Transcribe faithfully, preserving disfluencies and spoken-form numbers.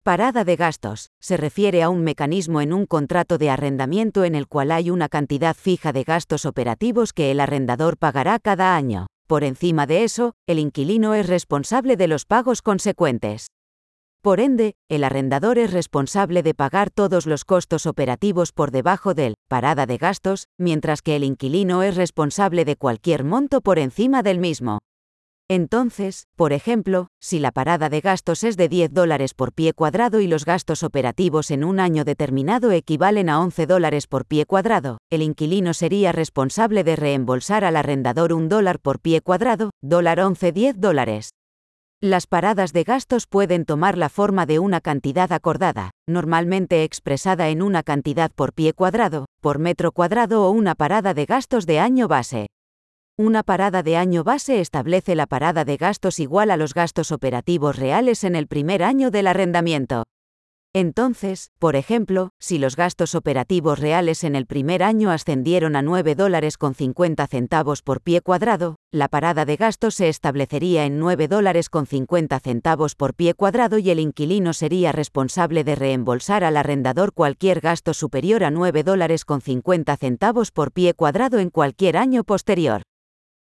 Parada de gastos. Se refiere a un mecanismo en un contrato de arrendamiento en el cual hay una cantidad fija de gastos operativos que el arrendador pagará cada año. Por encima de eso, el inquilino es responsable de los pagos consecuentes. Por ende, el arrendador es responsable de pagar todos los costos operativos por debajo del parada de gastos, mientras que el inquilino es responsable de cualquier monto por encima del mismo. Entonces, por ejemplo, si la parada de gastos es de diez dólares por pie cuadrado y los gastos operativos en un año determinado equivalen a once dólares por pie cuadrado, el inquilino sería responsable de reembolsar al arrendador un dólar por pie cuadrado, dólar once diez dólares. Las paradas de gastos pueden tomar la forma de una cantidad acordada, normalmente expresada en una cantidad por pie cuadrado, por metro cuadrado o una parada de gastos de año base. Una parada de año base establece la parada de gastos igual a los gastos operativos reales en el primer año del arrendamiento. Entonces, por ejemplo, si los gastos operativos reales en el primer año ascendieron a nueve dólares con cincuenta centavos por pie cuadrado, la parada de gastos se establecería en nueve dólares con cincuenta centavos por pie cuadrado y el inquilino sería responsable de reembolsar al arrendador cualquier gasto superior a nueve dólares con cincuenta centavos por pie cuadrado en cualquier año posterior.